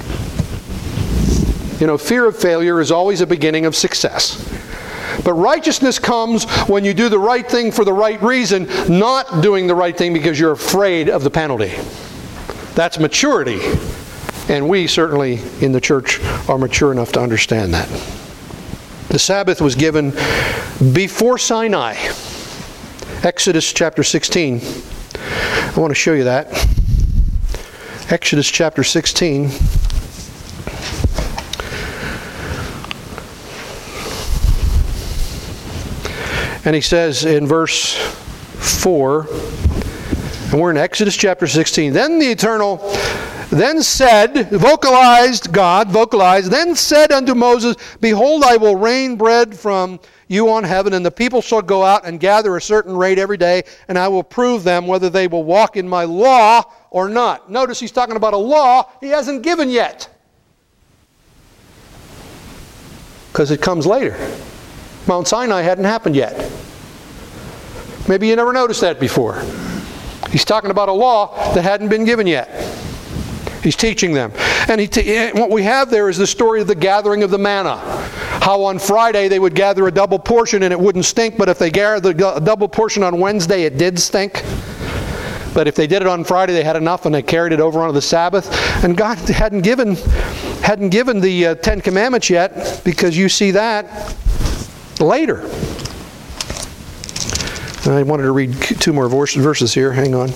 S1: You know, fear of failure is always a beginning of success. But righteousness comes when you do the right thing for the right reason, not doing the right thing because you're afraid of the penalty. That's maturity. And we certainly in the church are mature enough to understand that. The Sabbath was given before Sinai. Exodus chapter sixteen. I want to show you that. Exodus chapter sixteen. And he says in verse four, and we're in Exodus chapter sixteen, then the Eternal then said, vocalized, God vocalized, then said unto Moses, behold, I will rain bread from you on heaven, and the people shall go out and gather a certain rate every day, and I will prove them whether they will walk in my law or not. Notice he's talking about a law he hasn't given yet, because it comes later. Mount Sinai hadn't happened yet. Maybe you never noticed that before. He's talking about a law that hadn't been given yet. He's teaching them. And he t- what we have there is the story of the gathering of the manna. How on Friday they would gather a double portion and it wouldn't stink, but if they gathered a double portion on Wednesday, it did stink. But if they did it on Friday, they had enough and they carried it over onto the Sabbath. And God hadn't given, hadn't given the uh, Ten Commandments yet, because you see that later. I wanted to read two more verses here. Hang on.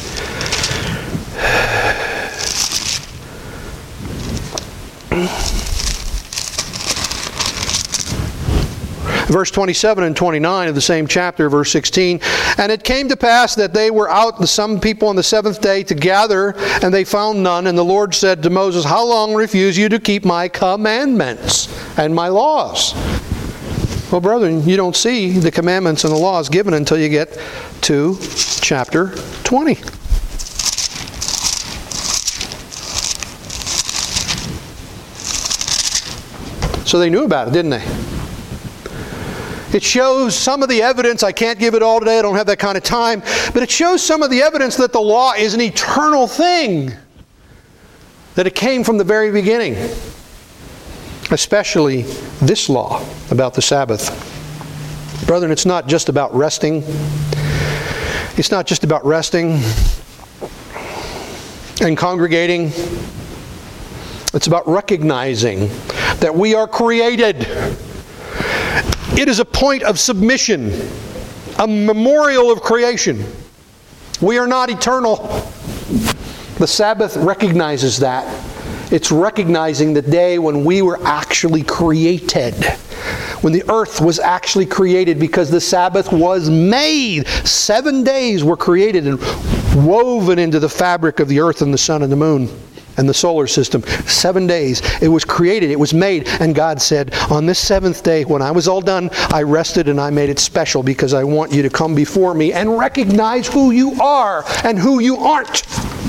S1: Verse twenty-seven and twenty-nine of the same chapter, verse sixteen. And it came to pass that they were out, some people on the seventh day, to gather, and they found none. And the Lord said to Moses, how long refuse you to keep my commandments and my laws? Well, brethren, you don't see the commandments and the laws given until you get to chapter twenty. So they knew about it, didn't they? It shows some of the evidence. I can't give it all today. I don't have that kind of time. But it shows some of the evidence that the law is an eternal thing. That it came from the very beginning. Especially this law about the Sabbath. Brethren, it's not just about resting. It's not just about resting and congregating. It's about recognizing that we are created. It is a point of submission, a memorial of creation. We are not eternal. The Sabbath recognizes that. It's recognizing the day when we were actually created. When the earth was actually created, because the Sabbath was made. Seven days were created and woven into the fabric of the earth and the sun and the moon and the solar system. Seven days. It was created. It was made. And God said, on this seventh day, when I was all done, I rested and I made it special because I want you to come before me and recognize who you are and who you aren't.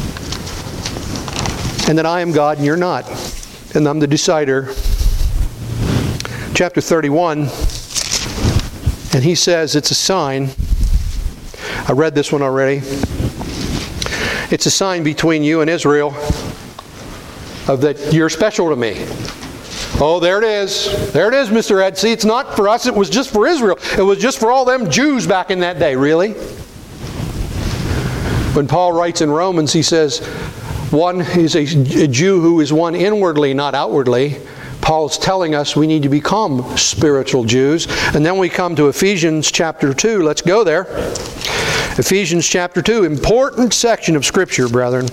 S1: And that I am God and you're not. And I'm the decider. Chapter thirty-one. And he says it's a sign. I read this one already. It's a sign between you and Israel of that you're special to me. Oh, there it is. There it is, Mister Ed. See, it's not for us. It was just for Israel. It was just for all them Jews back in that day. Really? When Paul writes in Romans, he says, one is a, a Jew who is one inwardly, not outwardly. Paul's telling us we need to become spiritual Jews. And then we come to Ephesians chapter two. Let's go there. Ephesians chapter two. Important section of Scripture, brethren.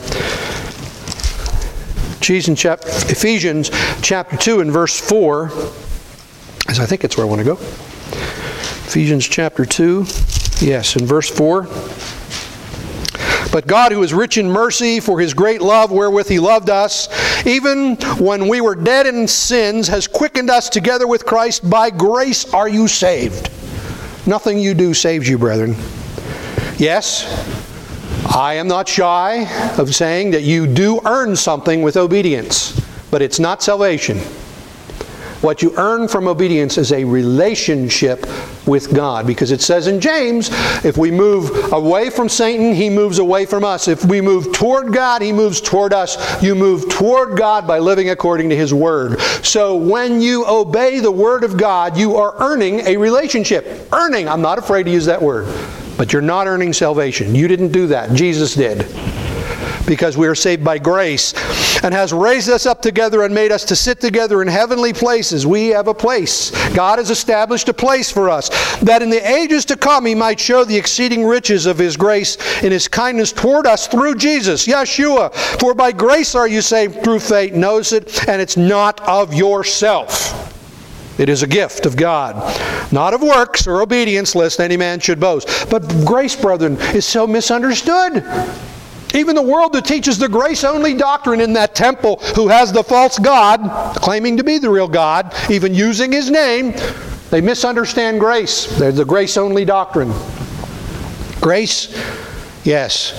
S1: Ephesians chapter two and verse four. As I think it's where I want to go. Ephesians chapter two. Yes, in verse four. But God, who is rich in mercy, for His great love wherewith He loved us, even when we were dead in sins, has quickened us together with Christ. By grace are you saved. Nothing you do saves you, brethren. Yes, I am not shy of saying that you do earn something with obedience, but it's not salvation. What you earn from obedience is a relationship with God. Because it says in James, if we move away from Satan, he moves away from us. If we move toward God, he moves toward us. You move toward God by living according to His Word. So when you obey the Word of God, you are earning a relationship. Earning, I'm not afraid to use that word. But you're not earning salvation. You didn't do that. Jesus did. Because we are saved by grace, and has raised us up together and made us to sit together in heavenly places. We have a place. God has established a place for us, that in the ages to come He might show the exceeding riches of His grace in His kindness toward us through Jesus, Yeshua. For by grace are you saved through faith. Notice it, and it's not of yourself. It is a gift of God, not of works or obedience, lest any man should boast. But grace, brethren, is so misunderstood. Even the world that teaches the grace-only doctrine in that temple, who has the false God, claiming to be the real God, even using His name, they misunderstand grace. They're the grace-only doctrine. Grace, yes,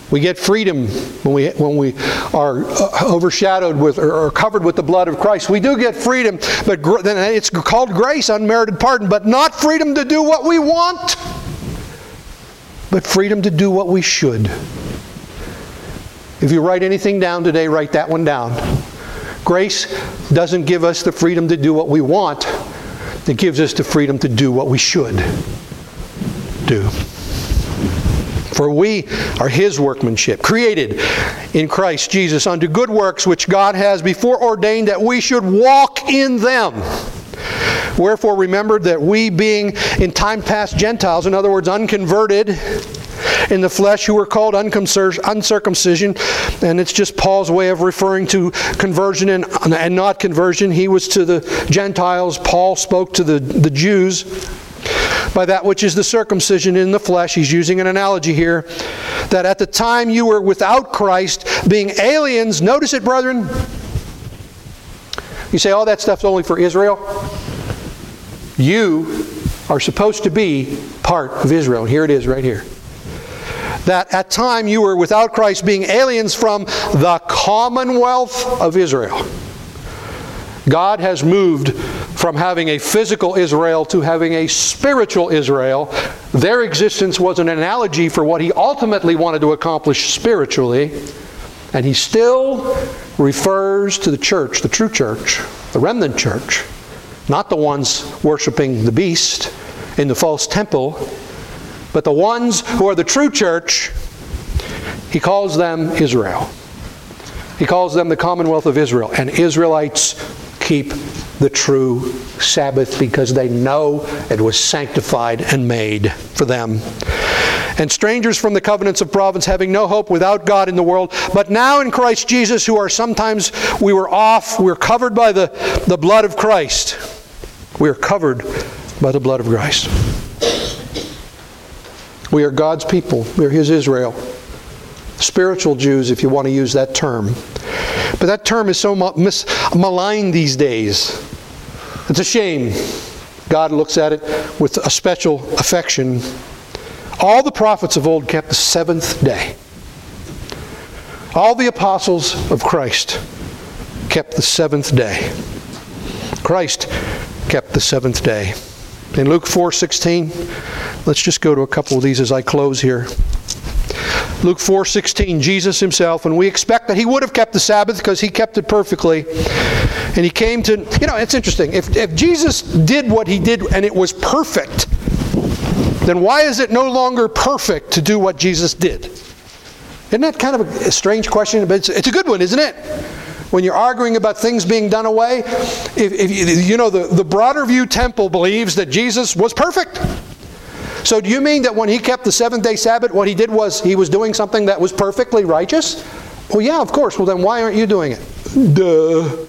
S1: We get freedom when we when we are overshadowed with or covered with the blood of Christ. We do get freedom, but gr- then it's called grace, unmerited pardon, but not freedom to do what we want, but freedom to do what we should. If you write anything down today, write that one down. Grace doesn't give us the freedom to do what we want. It gives us the freedom to do what we should do. For we are His workmanship, created in Christ Jesus unto good works, which God has before ordained that we should walk in them. Wherefore remember that we, being in time past Gentiles, in other words, unconverted in the flesh, who were called uncircumcision, and it's just Paul's way of referring to conversion and, and not conversion. He was to the Gentiles. Paul spoke to the, the Jews. By that which is the circumcision in the flesh, he's using an analogy here, that at the time you were without Christ, being aliens, notice it, brethren. You say, oh, that stuff's only for Israel. You are supposed to be part of Israel. And here it is right here. That at time you were without Christ, being aliens from the commonwealth of Israel. God has moved from having a physical Israel to having a spiritual Israel. Their existence was an analogy for what He ultimately wanted to accomplish spiritually. And He still refers to the church, the true church, the remnant church, not the ones worshiping the beast in the false temple, but the ones who are the true church. He calls them Israel. He calls them the commonwealth of Israel. And Israelites keep the true Sabbath because they know it was sanctified and made for them. And strangers from the covenants of province, having no hope without God in the world, but now in Christ Jesus, who are sometimes, we were off, we were covered by the, the blood of Christ. We are covered by the blood of Christ. We are God's people. We are His Israel. Spiritual Jews, if you want to use that term. But that term is so mis- maligned these days. It's a shame. God looks at it with a special affection. All the prophets of old kept the seventh day. All the apostles of Christ kept the seventh day. Christ kept the seventh day. In Luke four sixteen, let's just go to a couple of these as I close here. Luke four sixteen, Jesus Himself, and we expect that He would have kept the Sabbath because He kept it perfectly. And He came to, you know, it's interesting. If, if Jesus did what He did and it was perfect, then why is it no longer perfect to do what Jesus did? Isn't that kind of a, a strange question? But it's, it's a good one, isn't it? When you're arguing about things being done away, if, if you know, the, the broader view temple believes that Jesus was perfect. So do you mean that when He kept the seventh-day Sabbath, what He did was He was doing something that was perfectly righteous? Well, yeah, of course. Well, then why aren't you doing it? Duh.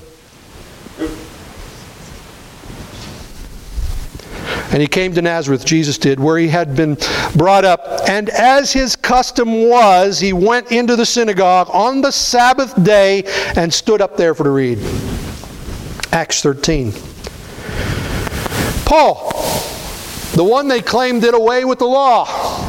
S1: And He came to Nazareth, Jesus did, where He had been brought up. And as His custom was, He went into the synagogue on the Sabbath day and stood up there for to read. Acts thirteen. Paul, the one they claimed did away with the law.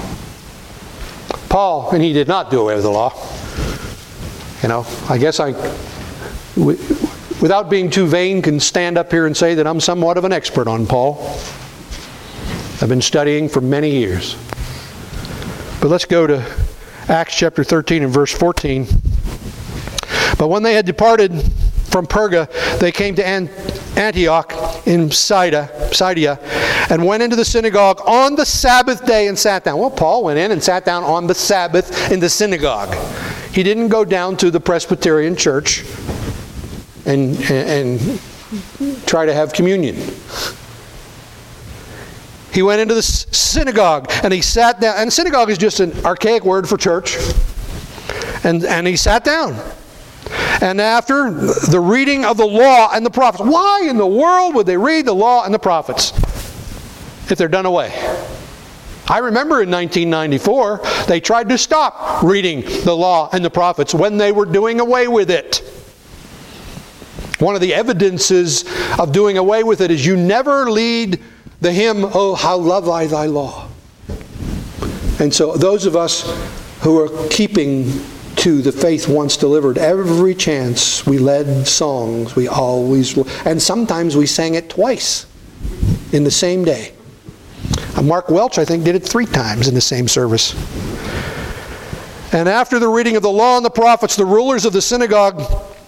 S1: Paul, and he did not do away with the law. You know, I guess I, without being too vain, can stand up here and say that I'm somewhat of an expert on Paul. I've been studying for many years. But let's go to Acts chapter thirteen and verse fourteen. But when they had departed from Perga, they came to Antioch in Pisidia, and went into the synagogue on the Sabbath day and sat down. Well, Paul went in and sat down on the Sabbath in the synagogue. He didn't go down to the Presbyterian church and, and, and try to have communion. He went into the synagogue and he sat down. And synagogue is just an archaic word for church. And, and he sat down. And after the reading of the law and the prophets. Why in the world would they read the law and the prophets if they're done away? I remember in nineteen ninety-four, they tried to stop reading the law and the prophets when they were doing away with it. One of the evidences of doing away with it is you never lead the hymn, "Oh, how love I thy law." And so those of us who are keeping to the faith once delivered. Every chance we led songs, we always, and sometimes we sang it twice in the same day. Mark Welch, I think, did it three times in the same service. And after the reading of the law and the prophets, the rulers of the synagogue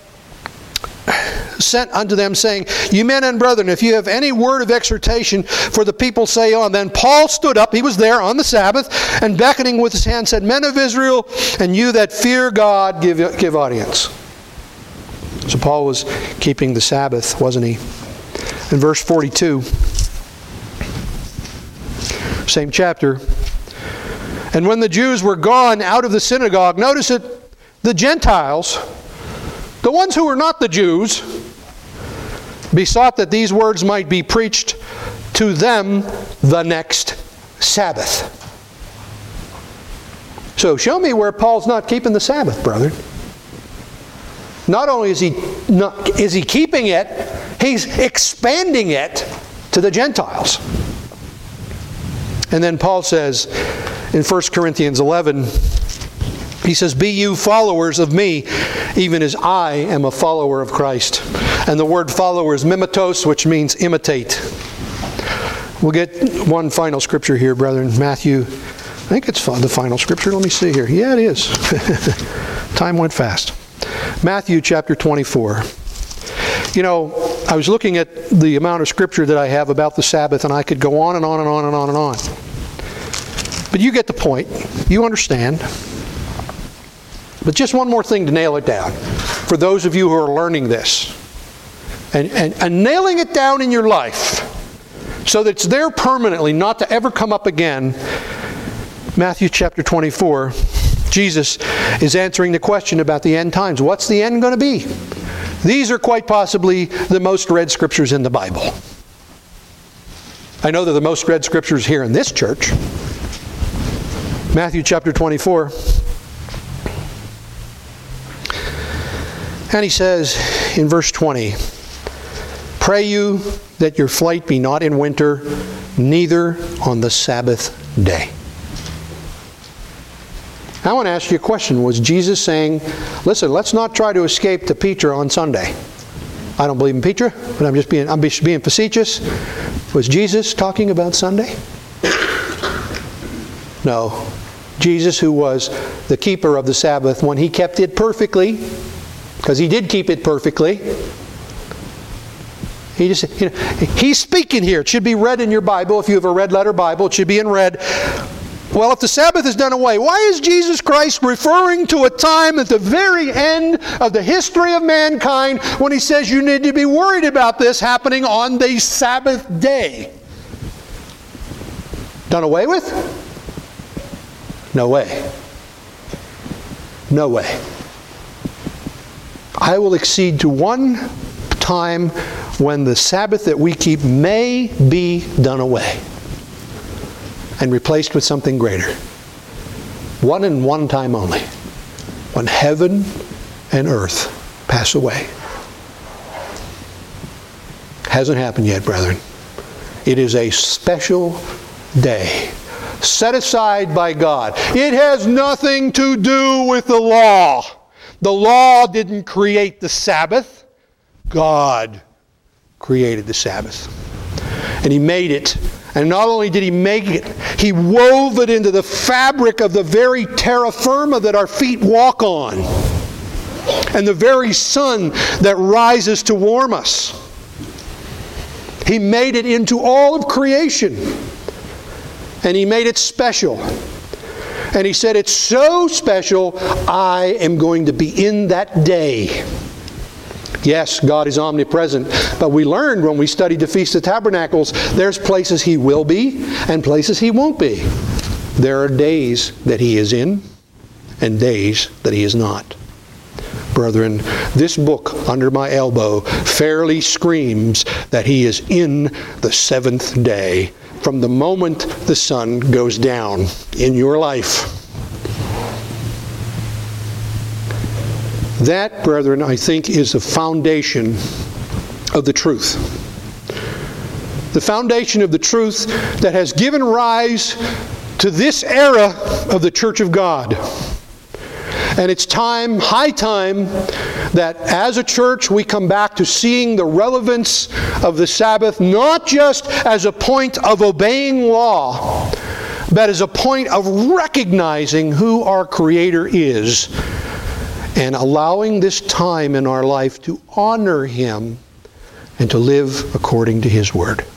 S1: sent unto them, saying, "You men and brethren, if you have any word of exhortation for the people, say on." Then Paul stood up, he was there on the Sabbath, and beckoning with his hand said, "Men of Israel, and you that fear God, give, give audience." So Paul was keeping the Sabbath, wasn't he? In verse forty-two, same chapter. "And when the Jews were gone out of the synagogue," notice it, the Gentiles, the ones who were not the Jews, besought that these words might be preached to them the next Sabbath. So show me where Paul's not keeping the Sabbath, brother. Not only is he not, is he keeping it, he's expanding it to the Gentiles. And then Paul says in First Corinthians eleven, he says, "Be you followers of me, even as I am a follower of Christ." And the word follower is mimetos, which means imitate. We'll get one final scripture here, brethren. Matthew, I think it's the final scripture. Let me see here. Yeah, it is. Time went fast. Matthew chapter twenty-four. You know, I was looking at the amount of scripture that I have about the Sabbath, and I could go on and on and on and on and on. But you get the point. You understand. But just one more thing to nail it down for those of you who are learning this. And, and, and nailing it down in your life so that it's there permanently, not to ever come up again. Matthew chapter twenty-four, Jesus is answering the question about the end times. What's the end going to be? These are quite possibly the most read scriptures in the Bible. I know they're the most read scriptures here in this church. Matthew chapter twenty-four. And he says in verse twenty, "Pray you that your flight be not in winter, neither on the Sabbath day." I want to ask you a question. Was Jesus saying, listen, let's not try to escape to Petra on Sunday? I don't believe in Petra, but I'm just being, I'm being facetious. Was Jesus talking about Sunday? No. Jesus, who was the keeper of the Sabbath, when he kept it perfectly, because he did keep it perfectly, he just, you know, he's speaking here. It should be read in your Bible. If you have a red letter Bible, it should be in red. Well, if the Sabbath is done away, why is Jesus Christ referring to a time at the very end of the history of mankind when he says you need to be worried about this happening on the Sabbath day? Done away with? No way. No way. I will accede to one time when the Sabbath that we keep may be done away and replaced with something greater. One and one time only. When heaven and earth pass away. Hasn't happened yet, brethren. It is a special day set aside by God. It has nothing to do with the law. The law didn't create the Sabbath. God created the Sabbath. And he made it. And not only did he make it, he wove it into the fabric of the very terra firma that our feet walk on. And the very sun that rises to warm us. He made it into all of creation. And he made it special. And he said, it's so special, I am going to be in that day. Yes, God is omnipresent, but we learned when we studied the Feast of Tabernacles, there's places he will be and places he won't be. There are days that he is in and days that he is not. Brethren, this book under my elbow fairly screams that he is in the seventh day from the moment the sun goes down in your life. That, brethren, I think is the foundation of the truth. The foundation of the truth that has given rise to this era of the Church of God. And it's time, high time, that as a church we come back to seeing the relevance of the Sabbath not just as a point of obeying law, but as a point of recognizing who our Creator is and allowing this time in our life to honor Him and to live according to His Word.